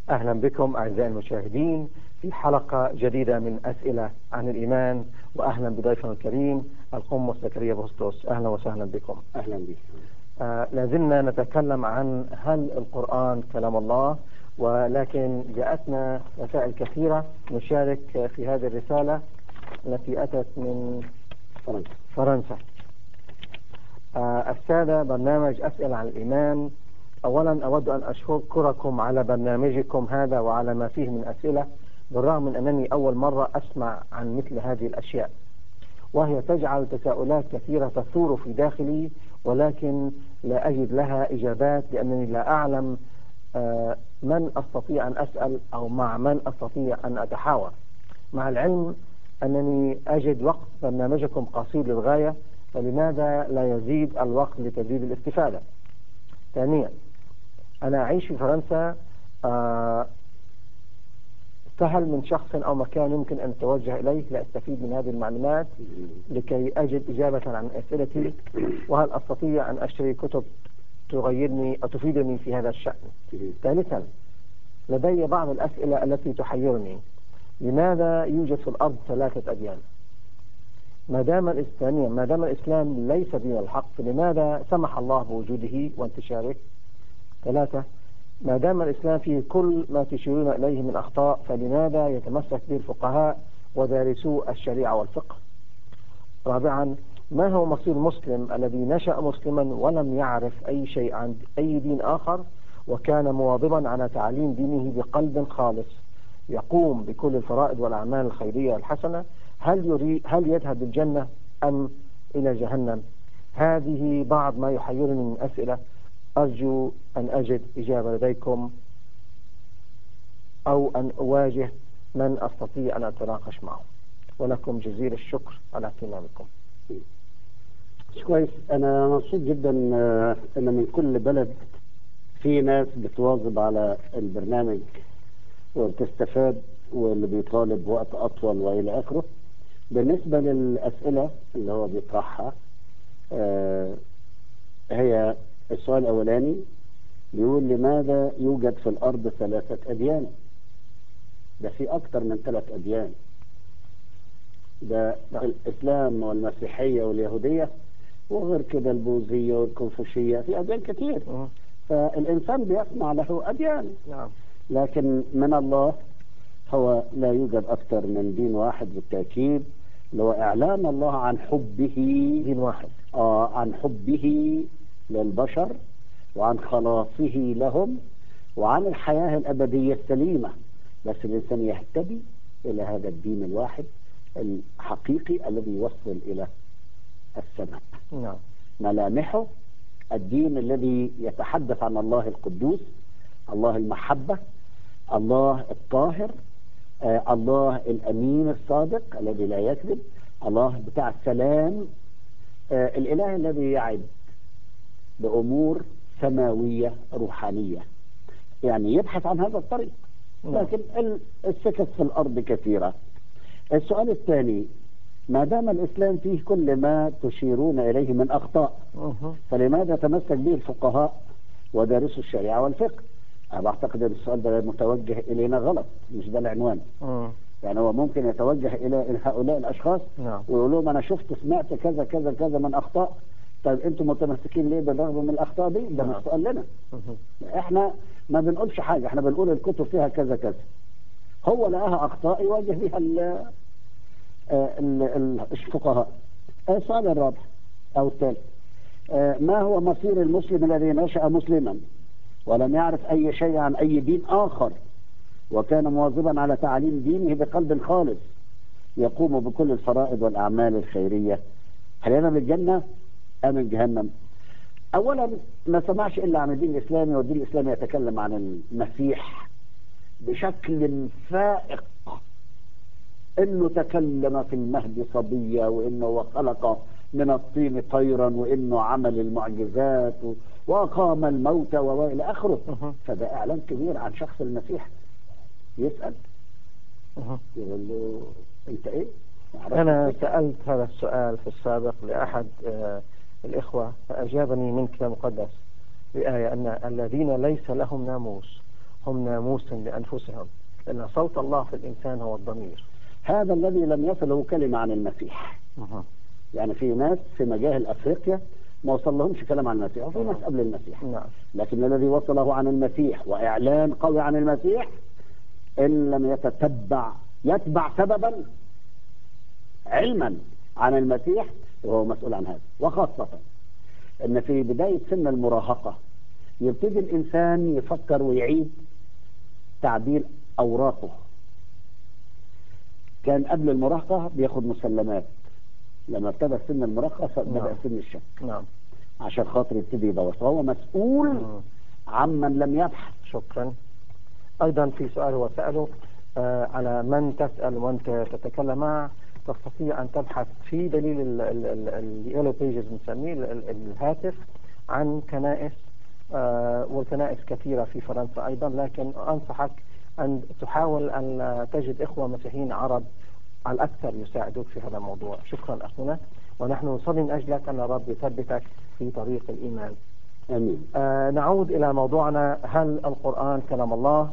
أهلا بكم أعزائي المشاهدين في حلقة جديدة من أسئلة عن الإيمان، وأهلا بضيفنا الكريم القمص زكريا بسطس. أهلا وسهلا بكم. أهلا بك. لازلنا نتكلم عن هل القرآن كلام الله، ولكن جاءتنا رسائل كثيرة نشارك في هذه الرسالة التي أتت من فرنسا. السادة برنامج أسئلة عن الإيمان، أولا أود أن أشكركم على برنامجكم هذا وعلى ما فيه من أسئلة، بالرغم من أنني أول مرة أسمع عن مثل هذه الأشياء، وهي تجعل تساؤلات كثيرة تثور في داخلي، ولكن لا أجد لها إجابات لأنني لا أعلم من أستطيع أن أسأل أو مع من أستطيع أن أتحاور، مع العلم أنني أجد وقت برنامجكم قصير للغاية، فلماذا لا يزيد الوقت لتزيد الاستفادة؟ ثانيا، أنا أعيش في فرنسا، سهل من شخص أو مكان يمكن أن أتوجه إليه لأستفيد من هذه المعلومات لكي أجد إجابة عن أسئلتي؟ وهل أستطيع أن أشتري كتب تغيرني أو تفيدني في هذا الشأن؟ ثالثا، لدي بعض الأسئلة التي تحيرني. لماذا يوجد في الأرض 3 أديان؟ ما دام الإسلام ليس دين الحق، لماذا سمح الله بوجوده وانتشاره؟ 3، ما دام الإسلام فيه كل ما تشيرون إليه من أخطاء، فلماذا يتمسك به الفقهاء ودارسو الشريعة والفقه؟ 4، ما هو مصير المسلم الذي نشأ مسلما ولم يعرف أي شيء عن أي دين آخر، وكان مواظبا على تعليم دينه بقلب خالص، يقوم بكل الفرائض والأعمال الخيرية الحسنة، هل يذهب للجنة أم إلى جهنم؟ هذه بعض ما يحيرني من أسئلة، أرجو أن أجد إجابة لديكم أو أن أواجه من أستطيع أن أتناقش معه، ولكم جزيل الشكر على اهتمامكم. كويس، أنا مبسوط جدا أن من كل بلد في ناس بتواظب على البرنامج وبتستفاد، واللي بيطالب وقت أطول وإلى آخره. بالنسبة للأسئلة اللي هو بيطرحها، هي السؤال الأولاني بيقول لماذا يوجد في الأرض 3 أديان؟ ده في أكتر من 3 أديان، ده الإسلام والمسيحية واليهودية، وغير كده البوذية والكونفوشية، في أديان كتير. فالإنسان بيسمع له أديان، لكن من الله هو لا يوجد أكثر من دين واحد بالتأكيد، اللي هو إعلان الله عن حبه، دين واحد، عن حبه للبشر وعن خلاصه لهم وعن الحياة الأبدية السليمة. بس الإنسان يهتدي إلى هذا الدين الواحد الحقيقي الذي يوصل إلى السماء. ملامحه الدين الذي يتحدث عن الله القدوس، الله المحبة، الله الطاهر، الله الأمين الصادق الذي لا يكذب، الله بتاع السلام، الإله الذي يعد بأمور سماوية روحانية، يعني يبحث عن هذا الطريق. لكن السكك في الأرض كثيرة. السؤال الثاني، ما دام الإسلام فيه كل ما تشيرون إليه من أخطاء، فلماذا تمسك به الفقهاء ودارسوا الشريعة والفقه؟ أنا بعتقد أن السؤال ده متوجه إلينا غلط، مش ده العنوان. يعني هو ممكن يتوجه إلى هؤلاء الأشخاص ويقول لهم أنا شفت سمعت كذا كذا كذا من أخطاء، طيب أنتم متمسكين ليه بالرغم من الأخطاء دي؟ ده مش سؤال لنا. إحنا ما بنقولش حاجة، إحنا بنقول الكتب فيها كذا كذا، هو لقاها أخطاء يواجه بها الفقهاء. السؤال الرابع أو الثالث، ما هو مصير المسلم الذي نشأ مسلما ولم يعرف أي شيء عن أي دين آخر، وكان مواظبا على تعليم دينه بقلب خالص، يقوم بكل الفرائض والأعمال الخيرية، هل ينال الجنة أم الجهنم؟ أولا، ما سمعش إلا عن الدين الإسلامي، والدين الإسلامي يتكلم عن المسيح بشكل فائق، إنه تكلم في المهد صبية، وإنه خلق من الطين طيرا، وإنه عمل المعجزات وأقام الموتى وإلى آخره. فده إعلان كبير عن شخص المسيح. يسأل يقول له أنت إيه؟ أنا سألت هذا السؤال في السابق لأحد الإخوة، فأجابني من كتاب مقدس بآية أن الذين ليس لهم ناموس هم ناموس لأنفسهم، لأن صوت الله في الإنسان هو الضمير. هذا الذي لم يصله كلمة عن المسيح. يعني في ناس في مجاهل أفريقيا ما وصل لهمش كلام عن المسيح، وفي ناس قبل المسيح. نعم. لكن الذي وصله عن المسيح وإعلان قوي عن المسيح، إن لم يتبع سببا علما عن المسيح، وهو مسؤول عن هذا. وخاصة أن في بداية سن المراهقة يبتدي الإنسان يفكر ويعيد تعديل أوراقه. كان قبل المراهقة بياخد مسلمات، لما ابتدى سن المراهقة بدأ سن الشك. نعم. عشان خاطر يبتدي يدور، فهو مسؤول عمن لم يبحث. شكرا. أيضا في سؤال هو سأله على من تسأل وأنت تتكلم معه، تستطيع أن تبحث في دليل اليلو بيجز بنسميه الهاتف عن كنائس، والكنائس كثيرة في فرنسا أيضا، لكن أنصحك أن تحاول أن تجد إخوة مسيحيين عرب على الأكثر يساعدوك في هذا الموضوع. شكرا أخونا، ونحن نصلي من أجلك أن الرب يثبتك في طريق الإيمان. آمين. نعود إلى موضوعنا، هل القرآن كلام الله؟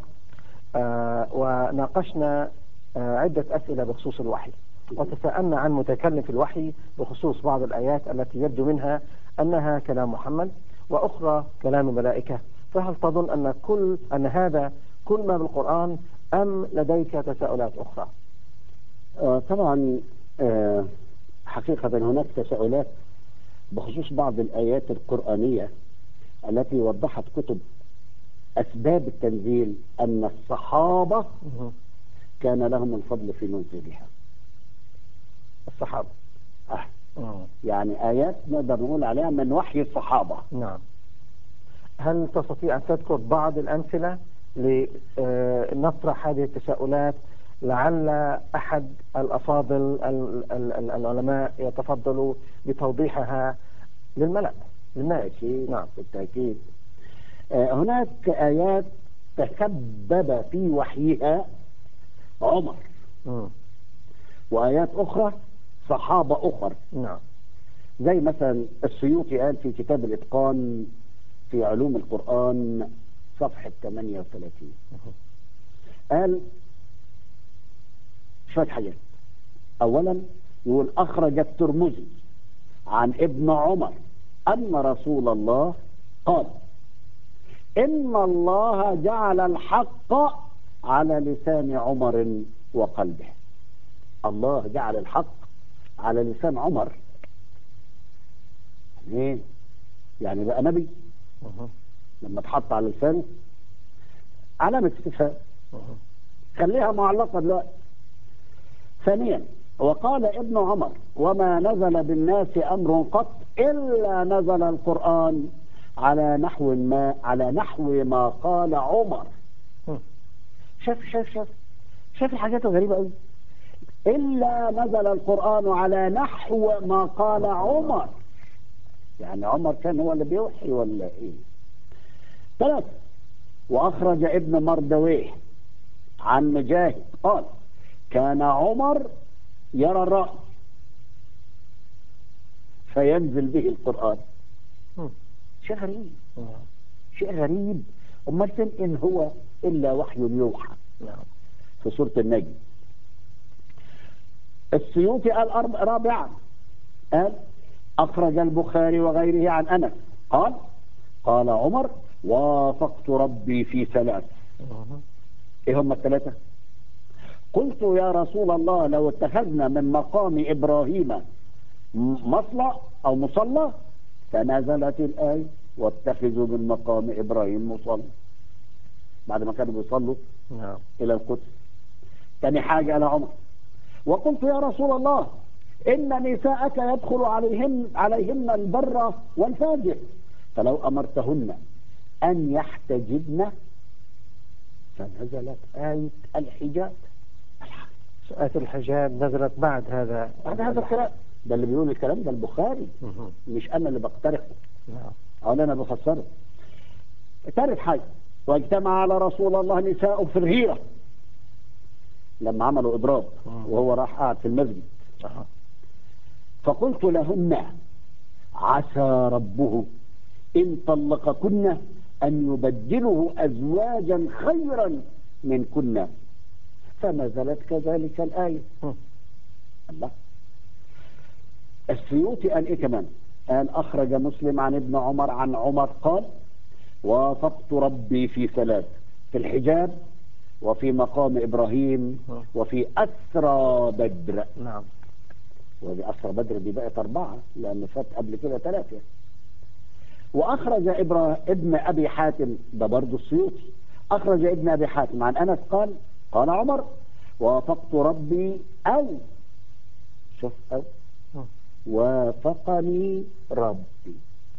وناقشنا عدة أسئلة بخصوص الوحي، وتساءلنا عن متكلم في الوحي بخصوص بعض الآيات التي يبدو منها أنها كلام محمد وأخرى كلام الملائكة. فهل تظن أن هذا كل ما بالقرآن، أم لديك تساؤلات أخرى؟ طبعا حقيقة هناك تساؤلات بخصوص بعض الآيات القرآنية التي وضحت كتب أسباب التنزيل أن الصحابة كان لهم الفضل في نزولها. الصحابة يعني آيات نقدر نقول عليها من وحي الصحابة. نعم. هل تستطيع أن تذكر بعض الأمثلة لنطرح هذه التساؤلات؟ لعل أحد الأفاضل العلماء يتفضلوا بتوضيحها للملأ للناس. نعم بالتأكيد. هناك آيات تسبب في وحيها عمر، وآيات أخرى صحابة أخر. نعم. زي مثلا السيوطي قال في كتاب الإتقان في علوم القرآن صفحة 38، قال شوية حاجات. أولا يقول أخرج الترمذي عن ابن عمر أن رسول الله قال إن الله جعل الحق على لسان عمر وقلبه. الله جعل الحق على لسان عمر، ليه؟ يعني بقى نبي لما اتحط على لسانه علامة استفهام، خليها معلقة دلوقتي. ثانيا وقال ابن عمر وما نزل بالناس أمر قط إلا نزل القرآن على نحو ما قال عمر. شاف الحاجات الغريبة قوي. إلا نزل القرآن على نحو ما قال عمر، يعني عمر كان هو اللي بيوحي ولا إيه؟ ثلاثة وأخرج ابن مردويه عن مجاهد قال كان عمر يرى الرأي فينزل به القرآن. شيء غريب، شيء غريب. أمال فين إن هو إلا وحي يوحى؟ في سورة النجم. السيوطي قال رابعا، قال أخرج البخاري وغيره عن أنس قال عمر وافقت ربي في ثلاث. إيه هم الثلاثة؟ قلت يا رسول الله لو اتخذنا من مقام إبراهيم مصلى أو مصلى فنزلت الآية واتخذوا من مقام إبراهيم مصلى، بعد ما كانوا بيصلوا إلى القدس. ثاني حاجة قال عمر وقلت يا رسول الله إن نساءك يدخل عليهن البر والفاجر فلو أمرتهن أن يحتجبن فنزلت آية الحجاب. آية الحجاب نزلت بعد هذا الكلام ده. اللي بيقول الكلام ده البخاري، مش أنا اللي بقترحه أو أنا بفسره. ثالث حاجة واجتمع على رسول الله نساء في الغيرة لما عملوا إضراب وهو راح قاعد في المسجد، فقلت لهن عسى ربه إن طلقكن أن يبدله أزواجا خيرا من كنا، فنزلت كذلك الآية. الله. السيوطي قال إيه كمان؟ قال أخرج مسلم عن ابن عمر عن عمر قال وافقت ربي في ثلاث: في الحجاب، وفي مقام إبراهيم، وفي أسرى بدر. نعم. ودي أسرى بدر دي بقت 4 لأن فات قبل كده 3. وأخرج ابن أبي حاتم، ده برضه السيوطي، أخرج ابن أبي حاتم عن أنس قال قال عمر وافقت ربي أو شوف أو وافقني ربي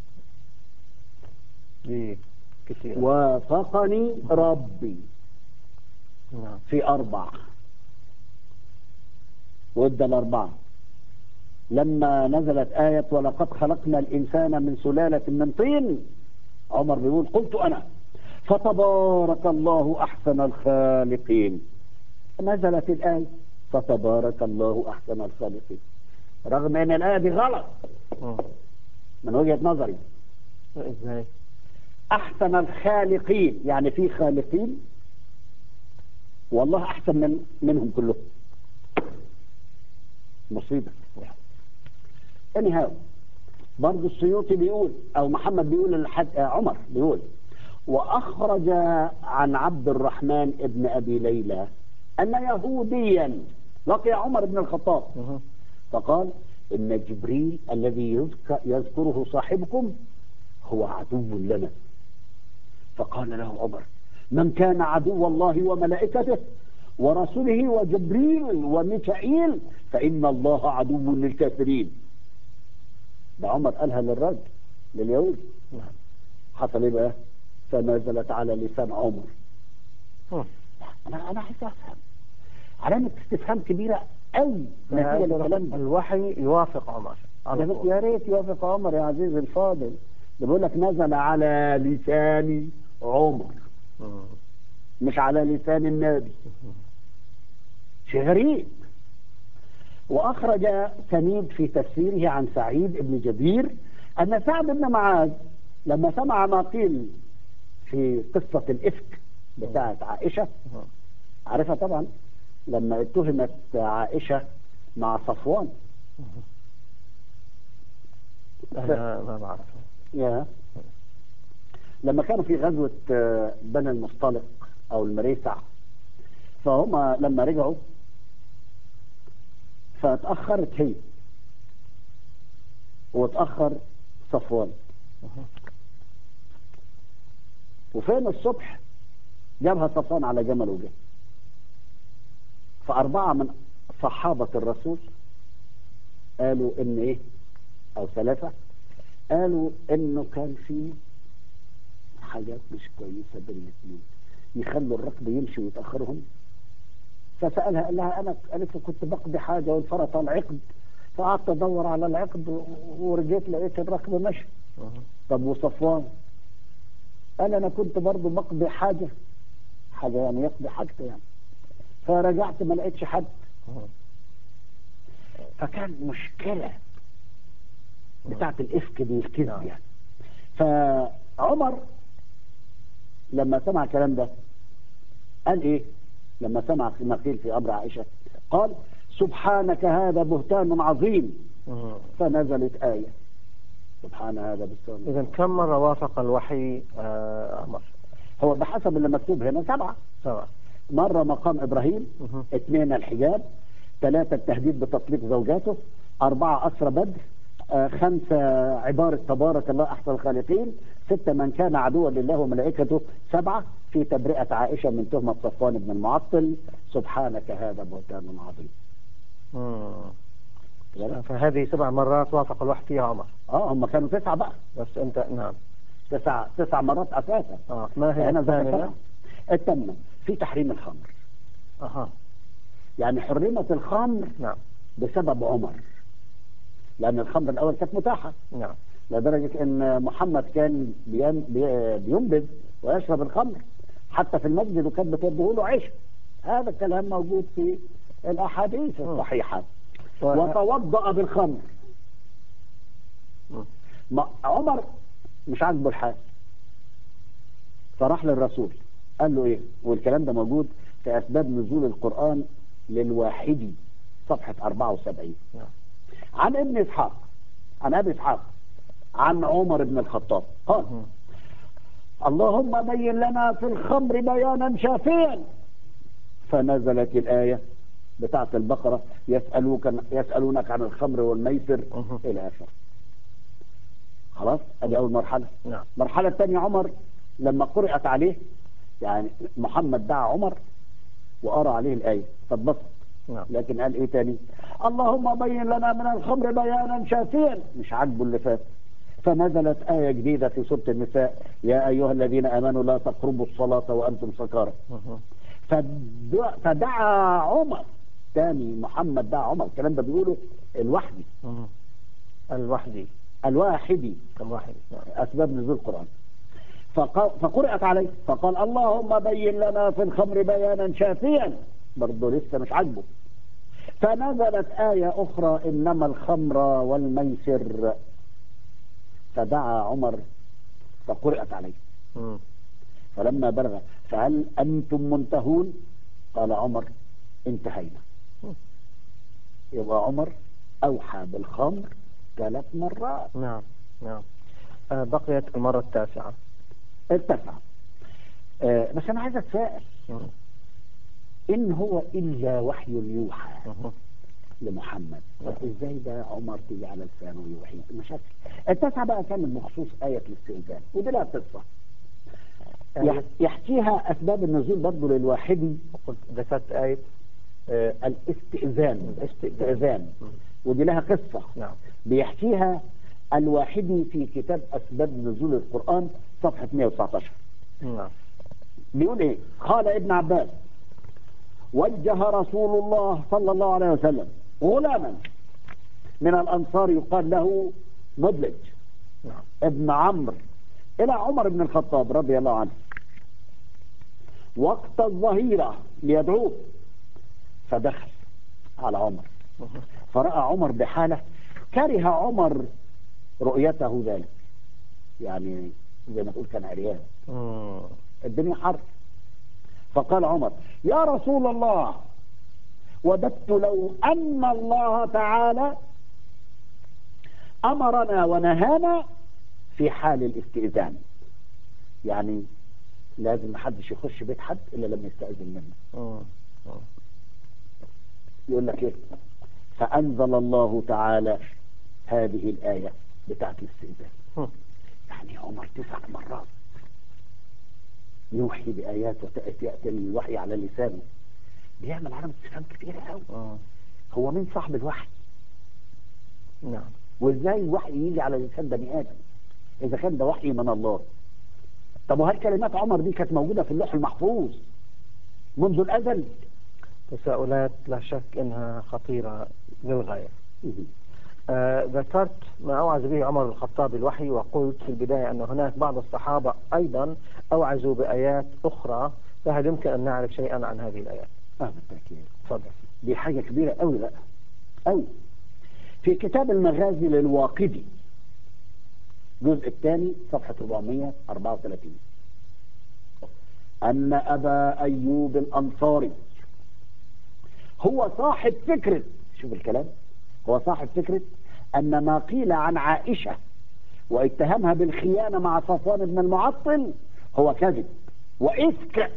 دي كثير. وافقني ربي نعم. في 4 وادى ال4 لما نزلت آية ولقد خلقنا الإنسان من سلالة من طين. عمر بيقول قلت أنا فتبارك الله أحسن الخالقين. نزلت الآية فتبارك الله أحسن الخالقين، رغم أن الآية دي غلط من وجهة نظري. ازاي؟ أحسن الخالقين يعني في خالقين والله أحسن منهم كلهم. مصيبة. انهاو برضه السيوطي بيقول أو محمد بيقول عمر بيقول وأخرج عن عبد الرحمن ابن أبي ليلى أن يهوديا لقي عمر بن الخطاب فقال إن جبريل الذي يذكره صاحبكم هو عدو لنا. فقال له عمر من كان عدو الله وملائكته ورسوله وجبريل وميكائيل فإن الله عدو للكافرين. ده عمر قالها للرجل لليهود. حصل ايه بقى؟ فنزلت على لسان عمر. انا عايز افهم علامه استفهام كبيره قوي نتيجه للكلام ده. الوحي يوافق عمر. يا ريت يوافق عمر يا عزيزي الفاضل. ده بيقول لك نزل على لسان عمر مش على لسان النبي. شيء غريب. واخرج سنيد في تفسيره عن سعيد بن جبير ان سعد بن معاذ لما سمع ما قيل في قصة الإفك بتاعت عائشة، عارفها طبعا لما اتهمت عائشة مع صفوان. أنا ما بعرف. لما كانوا في غزوة بني المصطلق أو المريسع، فهم لما رجعوا فاتأخرت هي واتأخر صفوان. وفين الصبح جابها صفوان على جمل وجه. فأربعة من صحابة الرسول قالوا إن إيه أو 3 قالوا إنه كان في حاجات مش كويسة بين الاثنين يخلوا الركب يمشي ويتأخرهم. فسألها قال لها قالت له كنت بقضي حاجة وانفرط العقد فقعدت أدور على العقد ورجيت لقيت الركب مشي. طب وصفوان؟ قال أنا كنت برضو بقضي حاجة يعني يقضي حاجته يعني، فرجعت ما لقيتش حد. فكان مشكلة بتاعت الإفك دي الكذب يعني. فعمر لما سمع الكلام ده قال إيه لما سمع ما قيل في أمر عائشة؟ قال سبحانك هذا بهتان عظيم. فنزلت آية سبحان هذا بهتان. إذا كم مرة وافق الوحي عمر؟ هو بحسب اللي مكتوب هنا 7. مرة مقام إبراهيم، 2 الحجاب، 3 التهديد بتطليق زوجاته، 4 أسرى بدر، 5 عبارة تبارك الله أحسن الخالقين، 6 من كان عدوا لله وملائكته، 7 في تبرئة عائشة من تهمة صفوان بن المعطل. سبحانك هذا بهتان عظيم. فهذه 7 مرات وافق الوحي فيها عمر. هم كانوا 9 بقى بس أنت نعم 9 مرات أساسا. ما هي الثانية؟ الثامنة في تحريم الخمر. يعني حرمت الخمر نعم بسبب عمر، لأن الخمر الأول كانت متاحة. نعم. لدرجة أن محمد كان بينبذ ويشرب الخمر حتى في المسجد وكان بتديه له عيش. هذا الكلام موجود في الأحاديث الصحيحة. وتوضأ بالخمر. عمر مش عاجبه الحال، فراح للرسول قال له ايه، والكلام ده موجود في اسباب نزول القرآن للواحدي صفحة 74. نعم. عن ابن اسحاق، عن ابي اسحاق، عن عمر بن الخطاب قال: اللهم بين لنا في الخمر بيانا شافيا. فنزلت الآية بتاعة البقرة: يسألونك عن الخمر والميسر إلى آخره. خلاص، ادي اول مرحله. نعم. المرحله الثانيه عمر لما قرأت عليه، يعني محمد دعا عمر وقرأ عليه الايه فاتبسط. نعم. لكن قال ايه تاني؟ اللهم بين لنا من الخمر بيانا شافيا. مش عاجبه اللي فات، فنزلت آية جديدة في سورة النساء: يا أيها الذين آمنوا لا تقربوا الصلاة وأنتم سكارى. فدعا عمر تاني، محمد دعا عمر. الكلام ده بيقوله الوحدي. الوحدي. الواحدي. نعم. أسباب نزول القرآن. فقرأت عليه فقال: اللهم بين لنا في الخمر بيانا شافيا. برضه لسه مش عاجبه. فنزلت آية أخرى: إنما الخمر والميسر. فدعا عمر فقرأت عليه. فلما بلغ: فهل أنتم منتهون؟ قال عمر: انتهينا. يبقى عمر أوحى بالخمر 3 مرات. نعم. نعم. بقيت المرة التاسعة. التاسعة. بس أنا عايز أتساءل: إن هو إلا وحي يوحى لمحمد، طب إزاي ده عمر تيجي على لسانه ويوحي؟ مشاكل. التاسعة بقى كانت بخصوص آية الاستئذان، ودي لها قصة يحكيها أسباب النزول برضه للواحدي. ذكرت آية الاستئذان. ودي لها قصة. نعم. بيحكيها الواحدي في كتاب أسباب نزول القرآن صفحة 119. نعم. بيقول إيه؟ قال ابن عباس: وجه رسول الله صلى الله عليه وسلم غلاما من الأنصار يقال له مدلج ابن عمرو إلى عمر بن الخطاب رضي الله عنه وقت الظهيرة ليدعوه. فدخل على عمر فرأى عمر بحالة كره عمر رؤيته ذلك، يعني زي ما تقول كان عريان، الدنيا حر. فقال عمر: يا رسول الله، وددت لو أن الله تعالى أمرنا ونهانا في حال الاستئذان، يعني لازم محدش يخش بيت حد إلا لما يستأذن منه. يقول لك إيه؟ فأنزل الله تعالى هذه الآية بتاعت الاستئذان. يعني عمر 9 مرات يوحي بآيات وتأتي الوحي على لسانه، بيعمل علامة استفهام كتير قوي. هو مين صاحب الوحي؟ نعم. وازاي الوحي يجي على لسان بني آدم إذا كان ده وحي من الله؟ طب وهل كلمات عمر دي كانت موجودة في اللوح المحفوظ منذ الأزل؟ تساؤلات لا شك أنها خطيرة للغاية. ذكرت ما أوعز به عمر الخطاب الوحي، وقلت في البداية أن هناك بعض الصحابة أيضا أوعزوا بآيات أخرى، فهل يمكن أن نعرف شيئا عن هذه الآيات؟ بالتأكيد. تفضل. دي حاجة كبيرة قوي بقى قوي. في كتاب المغازي للواقدي الجزء الثاني صفحة 434 أن أبا أيوب الأنصاري هو صاحب فكرة، شوف الكلام، هو صاحب فكرة أن ما قيل عن عائشة واتهمها بالخيانة مع صفوان بن المعطل هو كذب وإفك.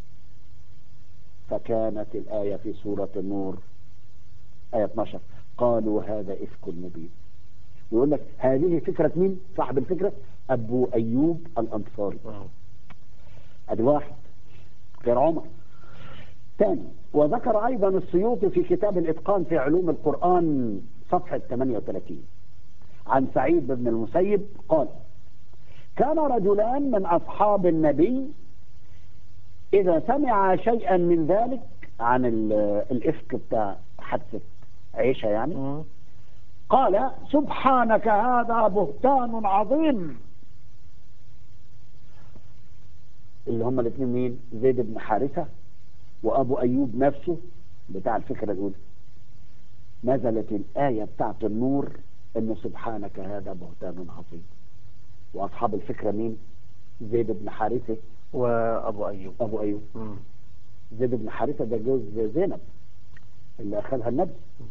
فكانت الآية في سورة النور آية 12: قالوا هذا إفك مبين. ويقول لك هذه فكرة مين؟ صاحب الفكرة أبو أيوب الأنصاري. أدي واحد غير عمر. ثاني، وذكر أيضا السيوطي في كتاب الإتقان في علوم القرآن صفحة 38 عن سعيد بن المسيب قال: كان رجلان من أصحاب النبي إذا سمع شيئا من ذلك عن الإفك بتاع حادثة عيشة يعني قال: سبحانك هذا بهتان عظيم. اللي هم الاثنين مين؟ زيد بن حارثة وأبو أيوب نفسه بتاع الفكرة الأولى. نزلت الآية بتاعت النور إنه سبحانك هذا بهتان عظيم. وأصحاب الفكرة مين؟ زيد بن حارثة وأبو أيوب. أبو أيوب. زيد بن حارثة ده جوز زينب اللي أخذها النبي.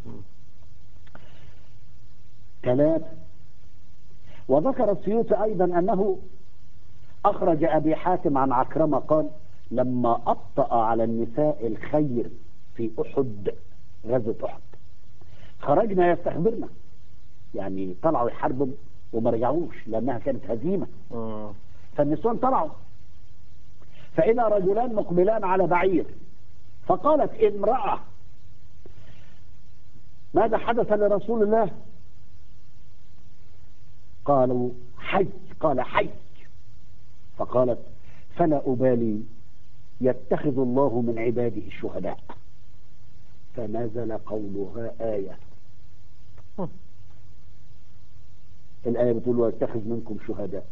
3. وذكر السيوطي أيضا أنه أخرج أبي حاتم عن عكرمة قال لما أبطأ على النساء الخير في أحد، غزوة أحد، خرجنا يستخبرنا، يعني طلعوا يحاربوا وما رجعوش لأنها كانت هزيمة. فالنسوان طلعوا، فإذا رجلان مقبلان على بعير، فقالت امرأة ماذا حدث لرسول الله؟ قالوا حي. قال حي. فقالت فلا أبالي يتخذ الله من عباده الشهداء. فنزل قولها آية. الآية بتقول ويتخذ منكم شهداء.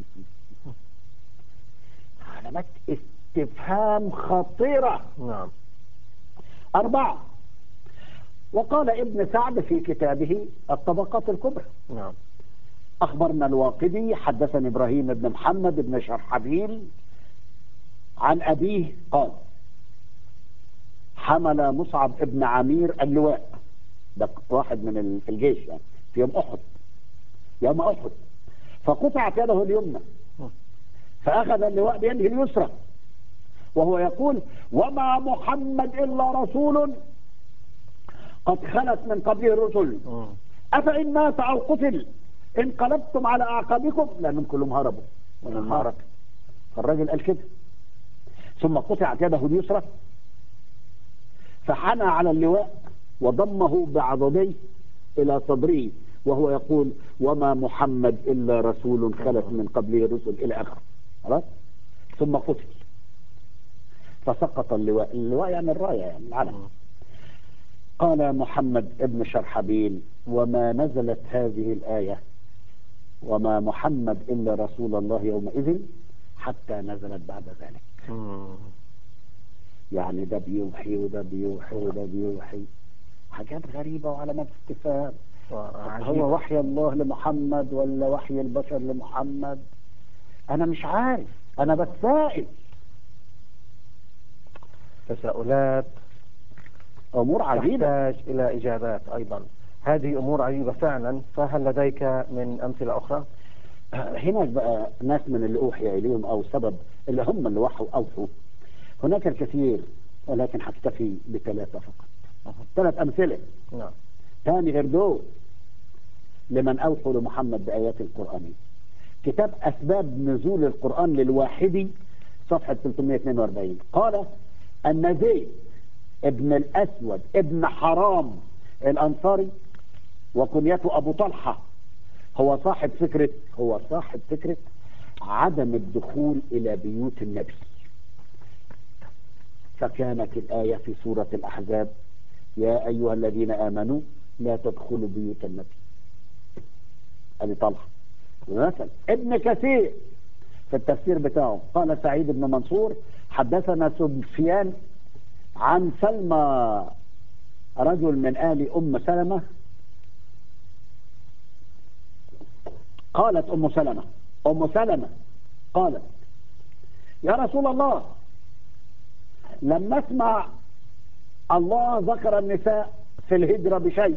علامات استفهام خطيرة. نعم. 4. وقال ابن سعد في كتابه الطبقات الكبرى. نعم. أخبرنا الواقدي حدثني إبراهيم بن محمد بن شرحبيل عن أبيه قال حمل مصعب ابن عمير اللواء، ده واحد من في الجيش يعني في يوم أحد، فقطعت يده اليمنى، فأخذ اللواء بيده اليسرى وهو يقول وما محمد إلا رسول قد خلت من قبله الرسل أفإن مات أو قتل انقلبتم على أعقابكم، لأنهم كلهم هربوا من المعركة. فالراجل قال كده. ثم قطعت يده اليسرى فحنى على اللواء وضمه بعضديه إلى صدره وهو يقول وما محمد إلا رسول خلت من قبله الرسل إلى آخره. خلاص. ثم قتل فسقط اللواء يعني الراية يعني العلم. قال محمد ابن شرحبيل وما نزلت هذه الآية وما محمد إلا رسول الله يومئذ حتى نزلت بعد ذلك. يعني ده بيوحي وده بيوحي وده بيوحي، حاجات غريبة وعلامات استفهام. هو وحي الله لمحمد ولا وحي البشر لمحمد؟ أنا مش عارف، أنا بتسائل. تساؤلات، أمور عجيبة تحتاج إلى إجابات أيضا. هذه أمور عجيبة فعلا. فهل لديك من أمثلة أخرى؟ هناك بقى ناس من اللي أوحي إليهم أو سبب اللي هم اللي أوحوا. هناك الكثير ولكن هكتفي ب3 فقط. 3 أمثلة. نعم. ثاني غير دول لمن أوحوا لمحمد بآيات القرآن. كتاب أسباب نزول القرآن للواحدي صفحة 342 قال أن زيد ابن الأسود ابن حرام الأنصاري وكنيته أبو طلحة هو صاحب فكرة عدم الدخول إلى بيوت النبي. فكانت الآية في سورة الأحزاب يا أيها الذين آمنوا لا تدخلوا بيوت النبي. أبي طلحة. مثلا ابن كثير في التفسير بتاعه قال سعيد بن منصور حدثنا سفيان عن سلمى رجل من آل أم سلمة قالت أم سلمة قالت يا رسول الله لما اسمع الله ذكر النساء في الهجرة بشيء.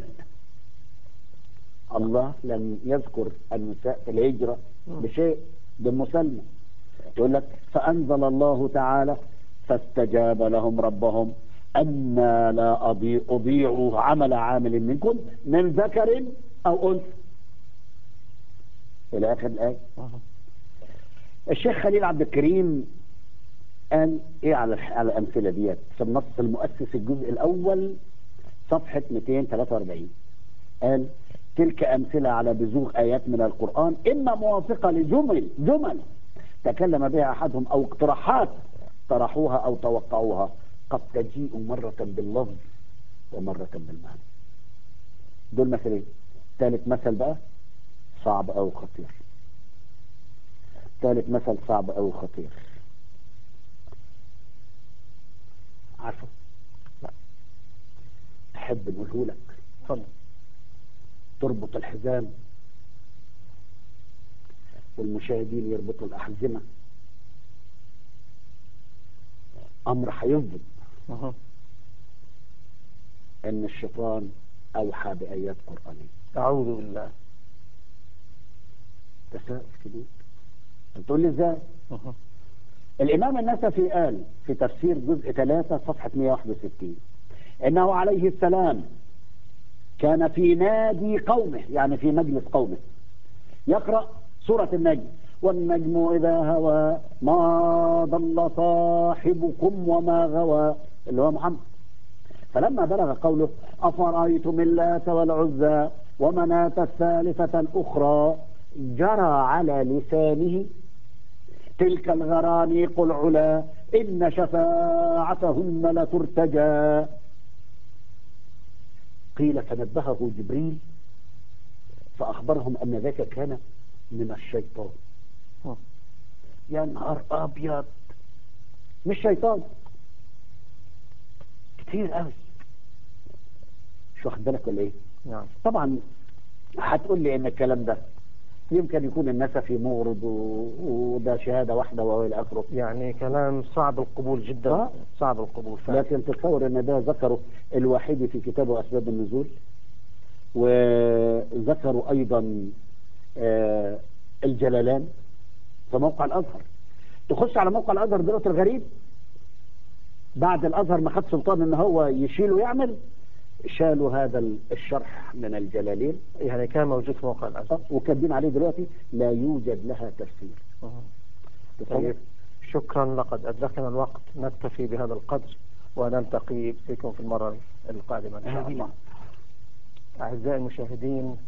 الله لم يذكر النساء في الهجرة بشيء. بأم سلمة تقول لك فأنزل الله تعالى فاستجاب لهم ربهم أنا لا أضيع عمل عامل منكم من ذكر أو أنثى إلى آخر الآية. الشيخ خليل عبد الكريم قال إيه على الأمثلة ديت في النص المؤسس الجزء الأول صفحة 243 قال تلك أمثلة على بزوغ آيات من القرآن إما موافقة لجمل تكلم بها أحدهم أو اقتراحات طرحوها أو توقعوها قد تجيء مرة باللفظ ومرة بالمعنى. دول مثلين. ثالث مثل بقى صعب أو خطير. عارفه؟ لا. تحب نقوله لك؟ تفضل. تربط الحزام والمشاهدين يربطوا الأحزمة أمر هيصدم مه. إن الشيطان أوحى بآيات قرآنية. أعوذ بالله. تساؤل كبير. تقول لي إزاي؟ مه. الإمام النسفي قال في تفسير جزء 3 صفحة 161 إنه عليه السلام كان في نادي قومه، يعني في مجلس قومه، يقرأ سورة النجم: والنجم إذا هوى ما ضل صاحبكم وما غوى، اللي هو محمد. فلما بلغ قوله: أفرأيتم اللات والعزى ومناة الثالثة الأخرى، جرى على لسانه: تلك الغرانيق العلا إن شفاعتهن لترتجى. قيل فنبهه جبريل فأخبرهم أن ذاك كان من الشيطان. مه. يا نهار أبيض، مش شيطان، كتير قوي. مش واخد بالك ولا إيه؟ نعم. طبعا هتقول لي إن الكلام ده يمكن يكون النسفي مغرض وده شهادة واحدة وإلى آخره. يعني كلام صعب القبول جدا. صعب القبول فعلا. لكن تتصور ان ده ذكره الوحيد في كتابه اسباب النزول، وذكروا ايضا الجلالان في موقع الازهر. تخش على موقع الازهر دلوقتي الغريب، بعد الازهر ما خد سلطان ان هو يشيل ويعمل، شالوا هذا الشرح من الجلالين. يعني كان موجود في موقع الأزهر وكاتبين عليه دلوقتي لا يوجد لها تفسير. طيب، شكرا. لقد أدركنا الوقت، نكتفي بهذا القدر ونلتقي بكم في المرة القادمة إن شاء الله. أعزائي المشاهدين،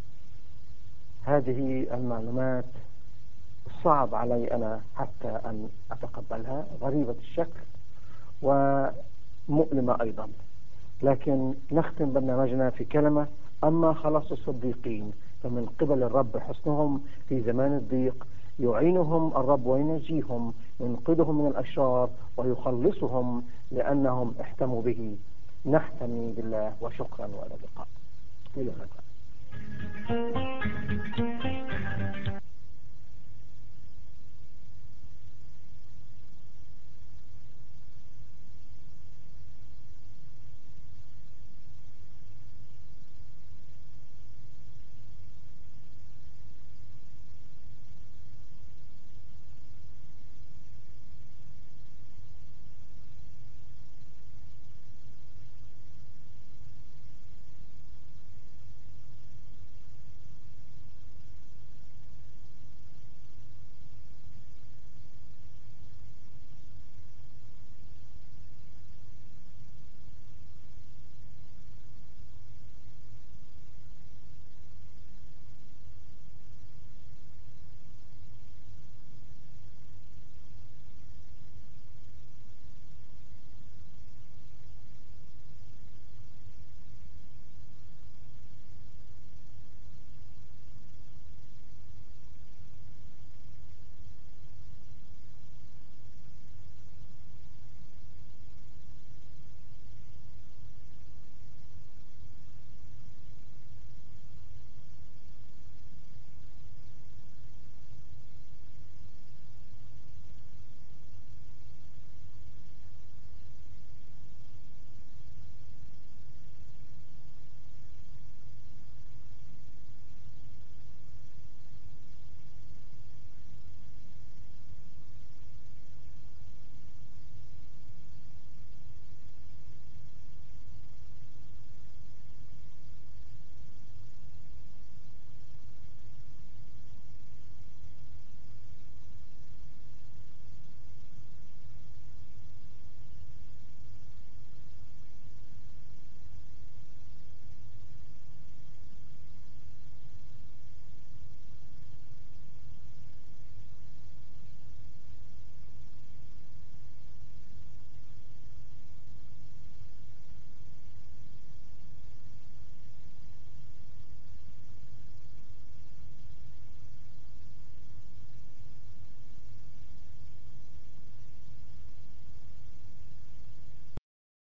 هذه المعلومات صعب علي أنا حتى أن أتقبلها، غريبة الشكل ومؤلمة أيضا، لكن نختم برنامجنا في كلمة: أما خلاص الصديقين فمن قبل الرب حسنهم في زمان الضيق، يعينهم الرب وينجيهم، ينقذهم من الأشرار ويخلصهم لأنهم احتموا به. نحتمي بالله، وشكرا وإلى اللقاء.